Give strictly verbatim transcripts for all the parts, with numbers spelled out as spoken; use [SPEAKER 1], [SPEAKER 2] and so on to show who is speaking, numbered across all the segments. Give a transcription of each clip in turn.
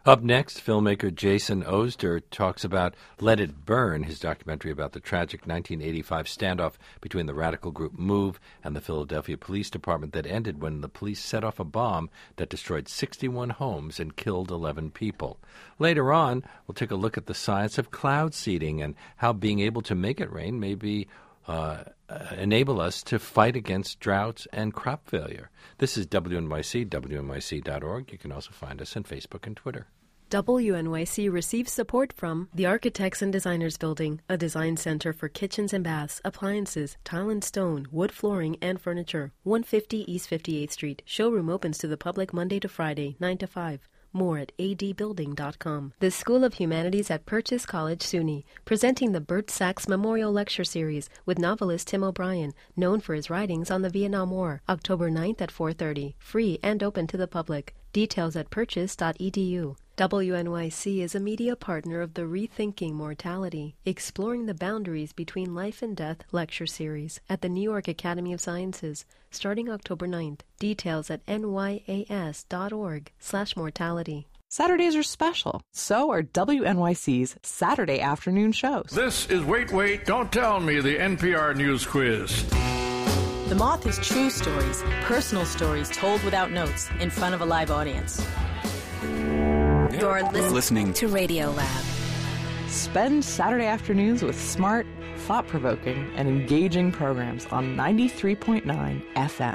[SPEAKER 1] Up next, filmmaker Jason Osder talks about Let It Burn, his documentary about the tragic nineteen eighty-five standoff between the radical group MOVE and the Philadelphia Police Department that ended when the police set off a bomb that destroyed sixty-one homes and killed eleven people. Later on, we'll take a look at the science of cloud seeding and how being able to make it rain may be uh, enable us to fight against droughts and crop failure. This is W N Y C, W N Y C dot org. You can also find us on Facebook and Twitter.
[SPEAKER 2] W N Y C receives support from the Architects and Designers Building, a design center for kitchens and baths, appliances, tile and stone, wood flooring, and furniture. one fifty East fifty-eighth Street. Showroom opens to the public Monday to Friday, nine to five. More at a d building dot com. The School of Humanities at Purchase College, SUNY, presenting the Bert Sachs Memorial Lecture Series with novelist Tim O'Brien, known for his writings on the Vietnam War, October ninth at four thirty, free and open to the public. Details at purchase dot e d u. W N Y C is a media partner of the Rethinking Mortality, Exploring the Boundaries Between Life and Death lecture series at the New York Academy of Sciences, starting October ninth. Details at n y a s dot org slash mortality.
[SPEAKER 3] Saturdays are special. So are W N Y C's Saturday afternoon shows.
[SPEAKER 4] This is Wait, Wait, Don't Tell Me, the N P R News Quiz.
[SPEAKER 5] The Moth is true stories, personal stories told without notes in front of a live audience.
[SPEAKER 6] You're listening, listening to Radio Lab.
[SPEAKER 3] Spend Saturday afternoons with smart, thought-provoking, and engaging programs on ninety-three point nine F M.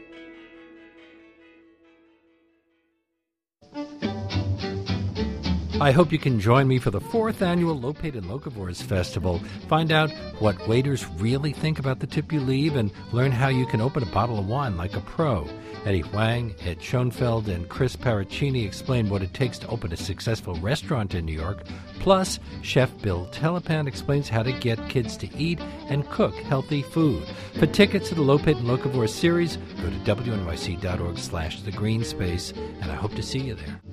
[SPEAKER 1] I hope you can join me for the fourth annual Lopate and Locavores Festival. Find out what waiters really think about the tip you leave and learn how you can open a bottle of wine like a pro. Eddie Huang, Ed Schoenfeld, and Chris Paracchini explain what it takes to open a successful restaurant in New York. Plus, Chef Bill Telepan explains how to get kids to eat and cook healthy food. For tickets to the Lopate and Locavores series, go to w n y c dot org slash the green space, and I hope to see you there.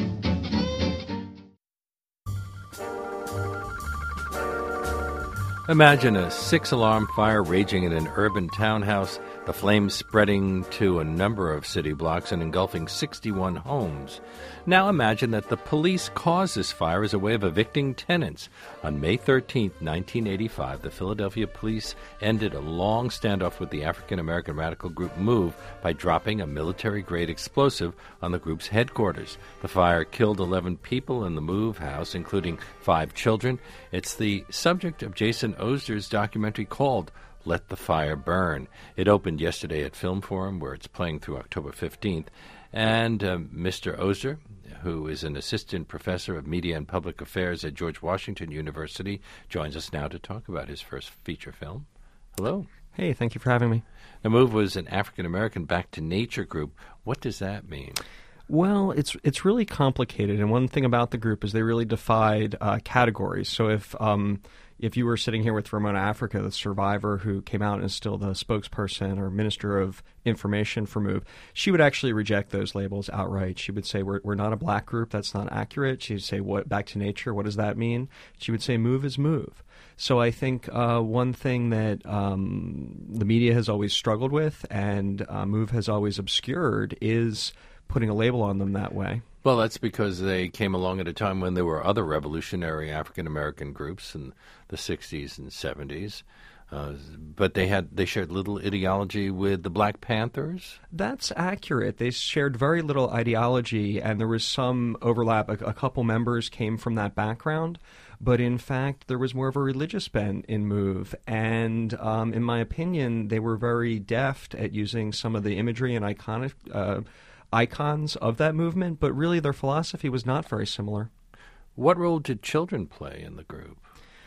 [SPEAKER 1] Imagine a six-alarm fire raging in an urban townhouse, the flames spreading to a number of city blocks and engulfing sixty-one homes. Now imagine that the police caused this fire as a way of evicting tenants. On May thirteenth, nineteen eighty-five, the Philadelphia police ended a long standoff with the African-American radical group MOVE by dropping a military-grade explosive on the group's headquarters. The fire killed eleven people in the MOVE house, including five children. It's the subject of Jason Osder's documentary called Let the Fire Burn. It opened yesterday at Film Forum, where it's playing through October fifteenth. And uh, Mister Osder, who is an assistant professor of media and public affairs at George Washington University, joins us now to talk about his first feature film. Hello.
[SPEAKER 7] Hey, thank you for having me.
[SPEAKER 1] The MOVE was an African-American Back to Nature group. What does that mean?
[SPEAKER 7] Well, it's it's really complicated, and one thing about the group is they really defied uh, categories. So if um, if you were sitting here with Ramona Africa, the survivor who came out and is still the spokesperson or minister of information for MOVE, she would actually reject those labels outright. She would say, we're, we're not a black group, that's not accurate. She would say, what Back to Nature, what does that mean? She would say, MOVE is MOVE. So I think uh, one thing that um, the media has always struggled with and uh, MOVE has always obscured is putting a label on them that way.
[SPEAKER 1] Well, that's because they came along at a time when there were other revolutionary African-American groups in the sixties and seventies. Uh, but they had they shared little ideology with the Black Panthers?
[SPEAKER 7] That's accurate. They shared very little ideology, and there was some overlap. A, a couple members came from that background, but in fact, there was more of a religious bent in MOVE. And um, in my opinion, they were very deft at using some of the imagery and iconic uh, icons of that movement, but really their philosophy was not very similar.
[SPEAKER 1] What role did children play in the group?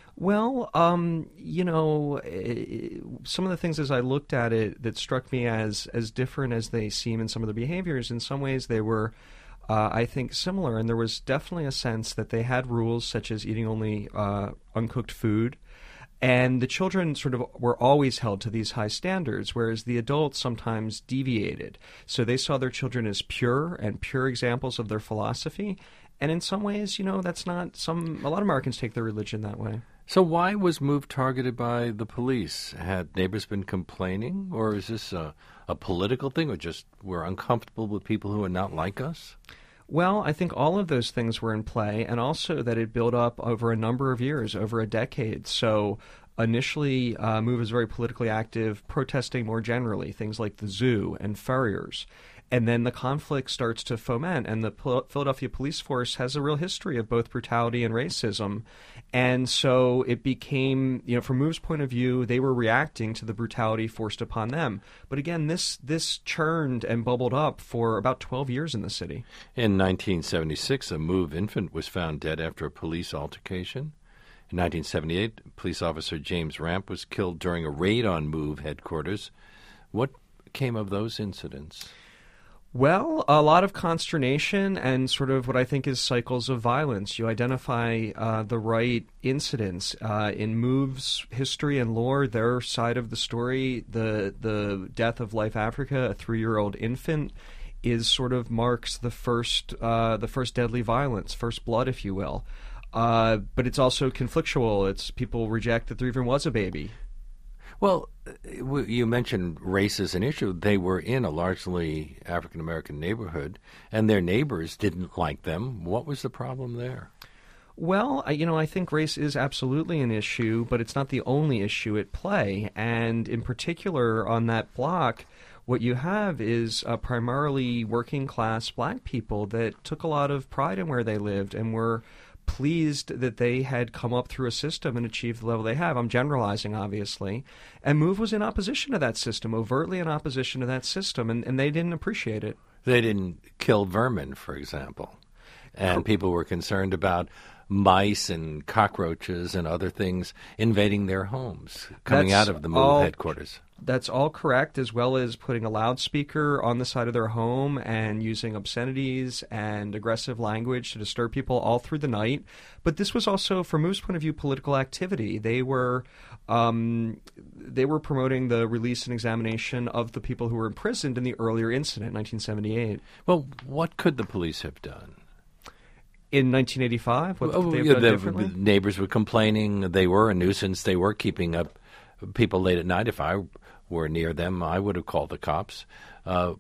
[SPEAKER 7] Well, um, you know, it, some of the things as I looked at it that struck me as as different as they seem in some of their behaviors, in some ways they were, uh, I think, similar. And there was definitely a sense that they had rules such as eating only uh, uncooked food. And the children sort of were always held to these high standards, whereas the adults sometimes deviated. So they saw their children as pure and pure examples of their philosophy. And in some ways, you know, that's not some, a lot of Americans take their religion that way.
[SPEAKER 1] So why was MOVE targeted by the police? Had neighbors been complaining, or is this a, a political thing, or just we're uncomfortable with people who are not like us?
[SPEAKER 7] Well, I think all of those things were in play, and also that it built up over a number of years, over a decade. So initially, uh, MOVE was very politically active, protesting more generally, things like the zoo and furriers. And then the conflict starts to foment, and the P- Philadelphia police force has a real history of both brutality and racism. And so it became, you know, from MOVE's point of view, they were reacting to the brutality forced upon them. But again, this this churned and bubbled up for about twelve years in the city.
[SPEAKER 1] In nineteen seventy-six, a MOVE infant was found dead after a police altercation. In nineteen seventy-eight, police officer James Ramp was killed during a raid on MOVE headquarters. What came of those incidents?
[SPEAKER 7] Well, a lot of consternation and sort of what I think is cycles of violence. You identify uh, the right incidents. Uh, in MOVE's history and lore, their side of the story, the the death of Life Africa, a three-year-old infant, is sort of marks the first uh, the first deadly violence, first blood, if you will. Uh, but it's also conflictual. It's people reject that there even was a baby.
[SPEAKER 1] Well, you mentioned race as an issue. They were in a largely African-American neighborhood, and their neighbors didn't like them. What was the problem there?
[SPEAKER 7] Well, you know, I think race is absolutely an issue, but it's not the only issue at play. And in particular, on that block, what you have is uh, primarily working-class black people that took a lot of pride in where they lived and were pleased that they had come up through a system and achieved the level they have. I'm generalizing, obviously. And MOVE was in opposition to that system, overtly in opposition to that system, and, and they didn't appreciate it.
[SPEAKER 1] They didn't kill vermin, for example. And people were concerned about mice and cockroaches and other things invading their homes, coming
[SPEAKER 7] That's
[SPEAKER 1] out of the MOVE
[SPEAKER 7] all,
[SPEAKER 1] headquarters.
[SPEAKER 7] That's all correct, as well as putting a loudspeaker on the side of their home and using obscenities and aggressive language to disturb people all through the night. But this was also, from MOVE's point of view, political activity. They were um, they were promoting the release and examination of the people who were imprisoned in the earlier incident, nineteen seventy-eight.
[SPEAKER 1] Well, what could the police have done?
[SPEAKER 7] In nineteen eighty-five, what
[SPEAKER 1] well,
[SPEAKER 7] could they have
[SPEAKER 1] yeah,
[SPEAKER 7] done
[SPEAKER 1] the
[SPEAKER 7] differently?
[SPEAKER 1] Neighbors were complaining. They were a nuisance. They were keeping up people late at night. If I were near them, I would have called the cops. Uh,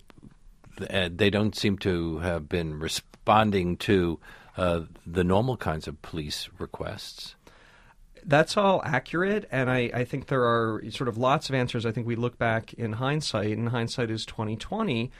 [SPEAKER 1] they don't seem to have been responding to uh, the normal kinds of police requests.
[SPEAKER 7] That's all accurate, and I, I think there are sort of lots of answers. I think we look back in hindsight, and hindsight is twenty twenty.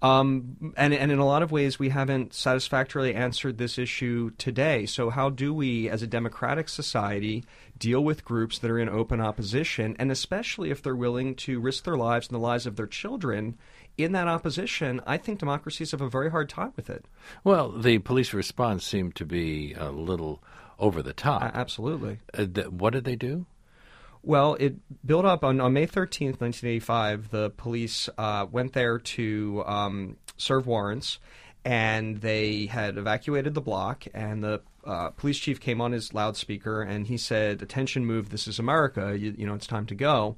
[SPEAKER 7] Um, and, and in a lot of ways, we haven't satisfactorily answered this issue today. So how do we, as a democratic society, deal with groups that are in open opposition, and especially if they're willing to risk their lives and the lives of their children in that opposition? I think democracies have a very hard time with it.
[SPEAKER 1] Well, the police response seemed to be a little over the top.
[SPEAKER 7] Uh, absolutely.
[SPEAKER 1] Uh, th- what did they do?
[SPEAKER 7] Well, it built up on, on May thirteenth, nineteen eighty-five. The police uh, went there to um, serve warrants, and they had evacuated the block, and the uh, police chief came on his loudspeaker, and he said, "Attention, MOVE, this is America. You, you know, it's time to go."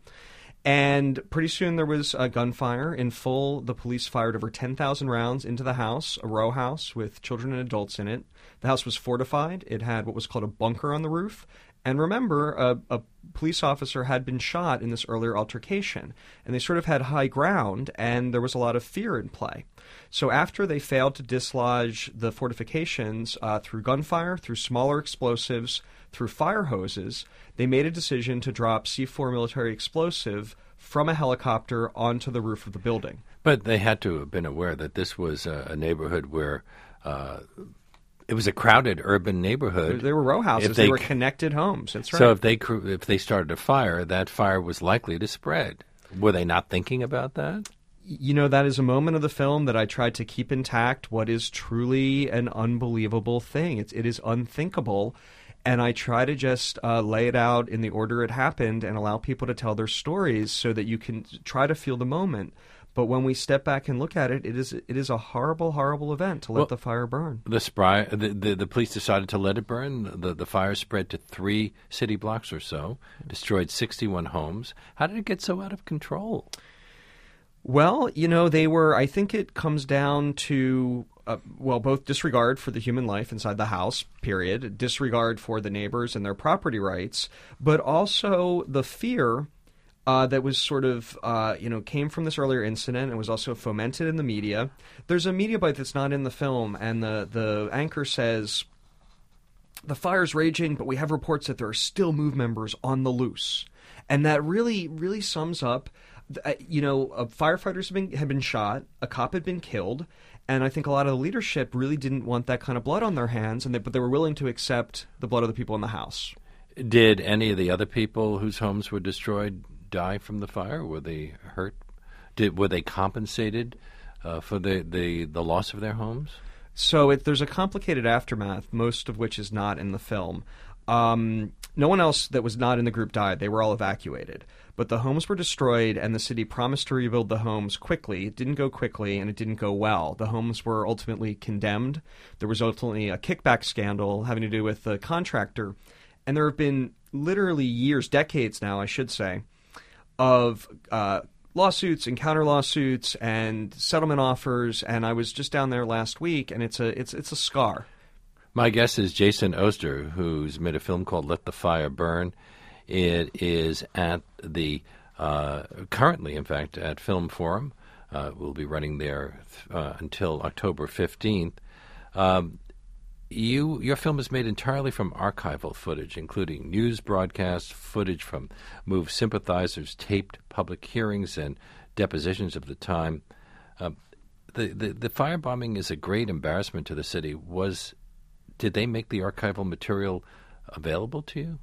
[SPEAKER 7] And pretty soon there was a gunfire in full. The police fired over ten thousand rounds into the house, a row house with children and adults in it. The house was fortified. It had what was called a bunker on the roof. And remember, a, a police officer had been shot in this earlier altercation. And they sort of had high ground, and there was a lot of fear in play. So after they failed to dislodge the fortifications uh, through gunfire, through smaller explosives, through fire hoses, they made a decision to drop C four military explosive from a helicopter onto the roof of the building.
[SPEAKER 1] But they had to have been aware that this was a, a neighborhood where uh, it was a crowded urban neighborhood.
[SPEAKER 7] They were row houses. They, they were connected homes. That's right.
[SPEAKER 1] So if they if they started a fire, that fire was likely to spread. Were they not thinking about that?
[SPEAKER 7] You know, that is a moment of the film that I tried to keep intact. What is truly an unbelievable thing. It's, it is unthinkable. And I try to just uh, lay it out in the order it happened and allow people to tell their stories so that you can try to feel the moment. But when we step back and look at it, it is it is a horrible, horrible event to let well, the fire burn.
[SPEAKER 1] The, spry, the, the the police decided to let it burn. The the fire spread to three city blocks or so, destroyed sixty-one homes. How did it get so out of control?
[SPEAKER 7] Well, you know, they were, I think it comes down to, uh, well, both disregard for the human life inside the house, period, disregard for the neighbors and their property rights, but also the fear Uh, that was sort of, uh, you know, came from this earlier incident and was also fomented in the media. There's a media bite that's not in the film, and the, the anchor says, the fire's raging, but we have reports that there are still MOVE members on the loose. And that really, really sums up, uh, you know, uh, firefighters have been, have been shot, a cop had been killed, and I think a lot of the leadership really didn't want that kind of blood on their hands, and they, but they were willing to accept the blood of the people in the house.
[SPEAKER 1] Did any of the other people whose homes were destroyed die from the fire? Were they hurt? Did were they compensated uh, for the, the, the loss of their homes?
[SPEAKER 7] So it, there's a complicated aftermath, most of which is not in the film. Um, no one else that was not in the group died. They were all evacuated. But the homes were destroyed, and the city promised to rebuild the homes quickly. It didn't go quickly, and it didn't go well. The homes were ultimately condemned. There was ultimately a kickback scandal having to do with the contractor. And there have been literally years, decades now, I should say, of uh, lawsuits and counter lawsuits and settlement offers, and I was just down there last week, and it's a it's it's a scar.
[SPEAKER 1] My guest is Jason Oster, who's made a film called Let the Fire Burn. It is at the uh, currently, in fact, at Film Forum. Uh, we'll be running there uh, until October fifteenth. Um, You, your film is made entirely from archival footage, including news broadcasts, footage from MOVE sympathizers, taped public hearings, and depositions of the time. Uh, the, the the firebombing is a great embarrassment to the city. Was did they make the archival material available to you?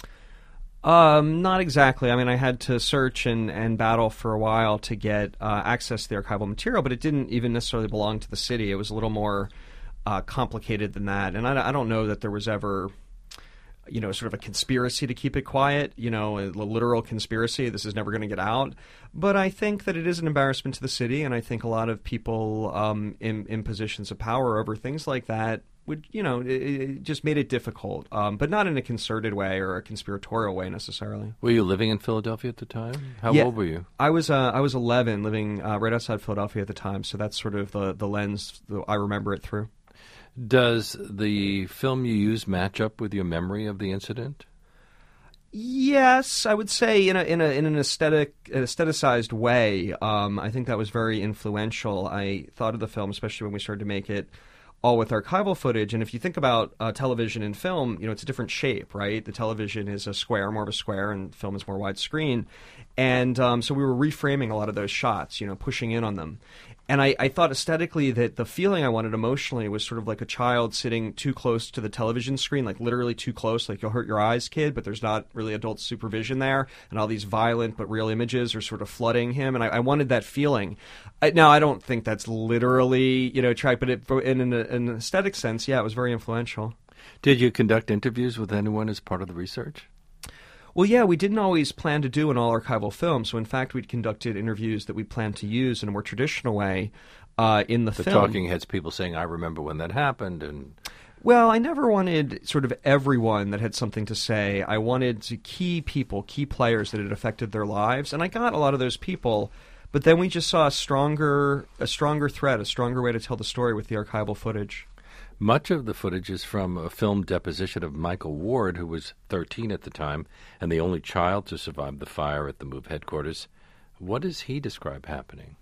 [SPEAKER 7] Um, not exactly. I mean, I had to search and, and battle for a while to get uh, access to the archival material, but it didn't even necessarily belong to the city. It was a little more Uh, complicated than that, and I, I don't know that there was ever, you know, sort of a conspiracy to keep it quiet, you know, a literal conspiracy. This is never going to get out. But I think that it is an embarrassment to the city, and I think a lot of people um, in, in positions of power over things like that would, you know, it, it just made it difficult, um, but not in a concerted way or a conspiratorial way necessarily.
[SPEAKER 1] Were you living in Philadelphia at the time? How
[SPEAKER 7] yeah,
[SPEAKER 1] old were you?
[SPEAKER 7] I was uh, I was eleven, living uh, right outside Philadelphia at the time, so that's sort of the, the lens that I remember it through.
[SPEAKER 1] Does the film you use match up with your memory of the incident?
[SPEAKER 7] Yes, I would say in a in a in an aesthetic aestheticized way. Um, I think that was very influential. I thought of the film, especially when we started to make it all with archival footage. And if you think about uh, television and film, you know, it's a different shape, right? The television is a square, more of a square, and film is more widescreen. And um, so we were reframing a lot of those shots, you know, pushing in on them. And I, I thought aesthetically that the feeling I wanted emotionally was sort of like a child sitting too close to the television screen, like literally too close, like you'll hurt your eyes, kid, but there's not really adult supervision there. And all these violent but real images are sort of flooding him. And I, I wanted that feeling. I, now, I don't think that's literally, you know, track, but it, in, in, a, in an aesthetic sense, yeah, it was very influential.
[SPEAKER 1] Did you conduct interviews with anyone as part of the research?
[SPEAKER 7] Well, yeah, we didn't always plan to do an all-archival film. So, in fact, we'd conducted interviews that we planned to use in a more traditional way uh, in the,
[SPEAKER 1] the
[SPEAKER 7] film.
[SPEAKER 1] The talking heads, people saying, I remember when that happened. And
[SPEAKER 7] Well, I never wanted sort of everyone that had something to say. I wanted to key people, key players that had affected their lives. And I got a lot of those people. But then we just saw a stronger, a stronger thread, a stronger way to tell the story with the archival footage.
[SPEAKER 1] Much of the footage is from a film deposition of Michael Ward, who was thirteen at the time and the only child to survive the fire at the MOVE headquarters. What does he describe happening?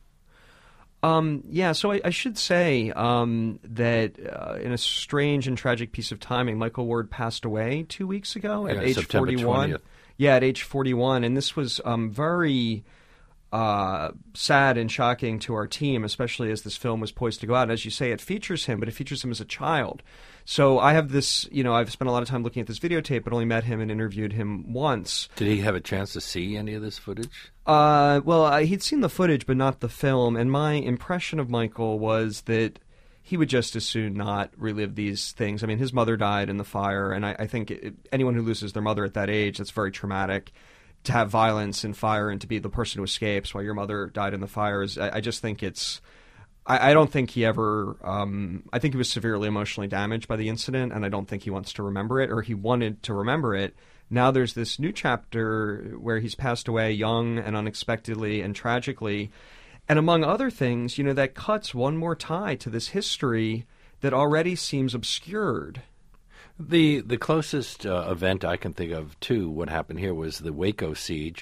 [SPEAKER 7] Um, yeah, so I, I should say um, that uh, in a strange and tragic piece of timing, Michael Ward passed away two weeks ago at
[SPEAKER 1] yeah,
[SPEAKER 7] age
[SPEAKER 1] September
[SPEAKER 7] forty-one.
[SPEAKER 1] twentieth.
[SPEAKER 7] Yeah, at age forty-one, and this was um, very Uh, sad and shocking to our team, especially as this film was poised to go out. And as you say, it features him, but it features him as a child. So I have this, you know, I've spent a lot of time looking at this videotape, but only met him and interviewed him once.
[SPEAKER 1] Did he have a chance to see any of this footage?
[SPEAKER 7] Uh, well, I, he'd seen the footage, but not the film. And my impression of Michael was that he would just as soon not relive these things. I mean, his mother died in the fire, and I, I think it, anyone who loses their mother at that age, that's very traumatic. To have violence and fire and to be the person who escapes while your mother died in the fires, I, I just think it's I, I don't think he ever um, I think he was severely emotionally damaged by the incident, and I don't think he wants to remember it, or he wanted to remember it. Now there's this new chapter where he's passed away young and unexpectedly and tragically, and among other things, you know, that cuts one more tie to this history that already seems obscured.
[SPEAKER 1] The the closest uh, event I can think of to what happened here was the Waco siege,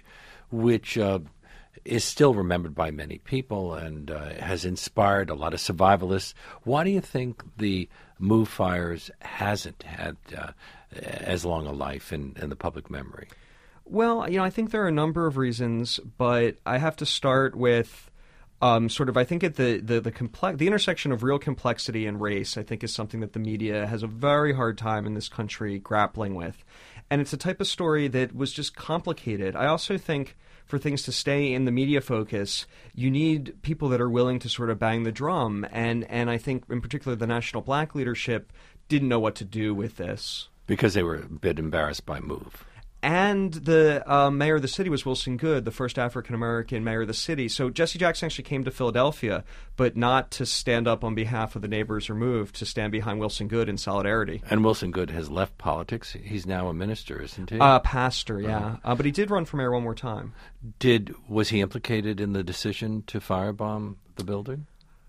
[SPEAKER 1] which uh, is still remembered by many people and uh, has inspired a lot of survivalists. Why do you think the MOVE fires hasn't had uh, as long a life in, in the public memory?
[SPEAKER 7] Well, you know, I think there are a number of reasons, but I have to start with um, sort of, I think at the the the, complex, the intersection of real complexity and race, I think is something that the media has a very hard time in this country grappling with. And it's a type of story that was just complicated. I also think for things to stay in the media focus, you need people that are willing to sort of bang the drum. And, and I think in particular the National Black leadership didn't know what to do with this.
[SPEAKER 1] Because they were a bit embarrassed by MOVE.
[SPEAKER 7] And the uh, mayor of the city was Wilson Goode, the first African-American mayor of the city. So Jesse Jackson actually came to Philadelphia, but not to stand up on behalf of the neighbors or MOVE, to stand behind Wilson Goode in solidarity.
[SPEAKER 1] And Wilson Goode has left politics. He's now a minister, isn't he?
[SPEAKER 7] Uh, pastor, yeah.
[SPEAKER 1] Uh-huh.
[SPEAKER 7] Uh, but he did run for mayor one more time.
[SPEAKER 1] Did Was he implicated in the decision to firebomb the building?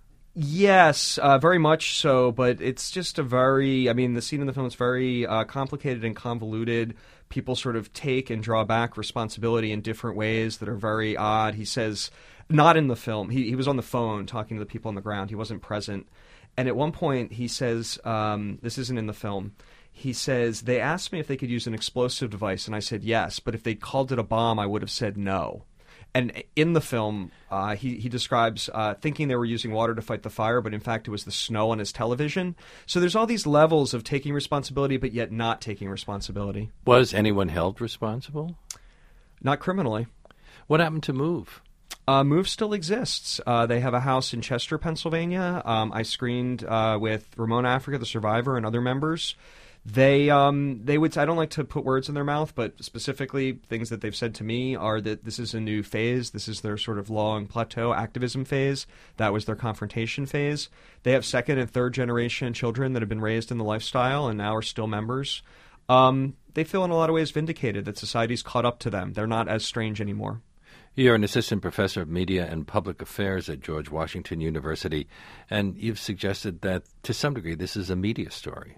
[SPEAKER 7] Yes, uh, very much so, but it's just a very, I mean, the scene in the film is very uh, complicated and convoluted. People sort of take and draw back responsibility in different ways that are very odd. He says, not in the film, he, he was on the phone talking to the people on the ground. He wasn't present. And at one point he says, um, this isn't in the film, he says, they asked me if they could use an explosive device, and I said yes, but if they called it a bomb, I would have said no. And in the film, uh, he, he describes uh, thinking they were using water to fight the fire, but in fact it was the snow on his television. So there's all these levels of taking responsibility, but yet not taking responsibility.
[SPEAKER 1] Was anyone held responsible?
[SPEAKER 7] Not criminally.
[SPEAKER 1] What happened to MOVE?
[SPEAKER 7] Uh, MOVE still exists. Uh, they have a house in Chester, Pennsylvania. Um, I screened uh, with Ramona Africa, the survivor, and other members. They um they would I don't like to put words in their mouth, but specifically things that they've said to me are that this is a new phase. This is their sort of long plateau activism phase. That was their confrontation phase. They have second and third generation children that have been raised in the lifestyle and now are still members. Um, they feel in a lot of ways vindicated that society's caught up to them. They're not as strange anymore.
[SPEAKER 1] You're an assistant professor of media and public affairs at George Washington University, and you've suggested that to some degree this is a media story.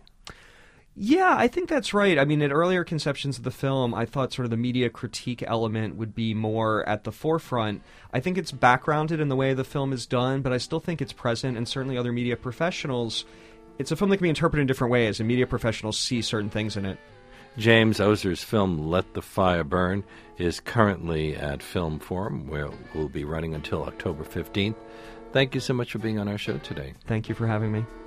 [SPEAKER 7] Yeah, I think that's right. I mean, in earlier conceptions of the film, I thought sort of the media critique element would be more at the forefront. I think it's backgrounded in the way the film is done, but I still think it's present, and certainly other media professionals. It's a film that can be interpreted in different ways, and media professionals see certain things in it.
[SPEAKER 1] James Ozer's film, Let the Fire Burn, is currently at Film Forum, where it will be running until October fifteenth. Thank you so much for being on our show today.
[SPEAKER 7] Thank you for having me.